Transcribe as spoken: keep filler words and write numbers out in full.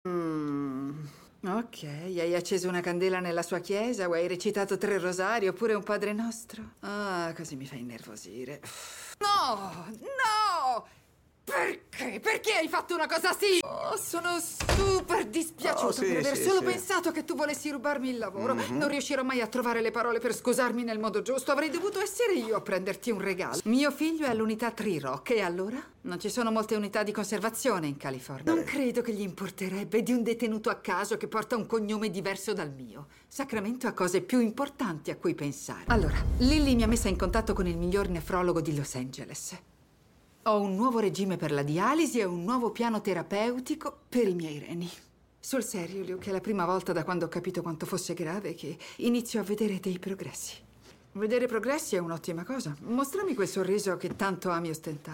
Mm. Ok, hai acceso una candela nella sua chiesa o hai recitato tre rosari oppure un Padre Nostro? Ah, così mi fai innervosire. No! No! Perché? Perché hai fatto una cosa sì? Oh, sono super dispiaciuta Oh, sì, per aver sì, solo sì. pensato che tu volessi rubarmi il lavoro. Mm-hmm. Non riuscirò mai a trovare le parole per scusarmi nel modo giusto. Avrei dovuto essere io a prenderti un regalo. Mio figlio è all'unità Tree Rock e allora? Non ci sono molte unità di conservazione in California. Non credo che gli importerebbe di un detenuto a caso che porta un cognome diverso dal mio. Sacramento ha cose più importanti a cui pensare. Allora, Lily mi ha messa in contatto con il miglior nefrologo di Los Angeles. Ho un nuovo regime per la dialisi e un nuovo piano terapeutico per i miei reni. Sul serio, Luke, è la prima volta da quando ho capito quanto fosse grave che inizio a vedere dei progressi. Vedere progressi è un'ottima cosa. Mostrami quel sorriso che tanto ami ostentare.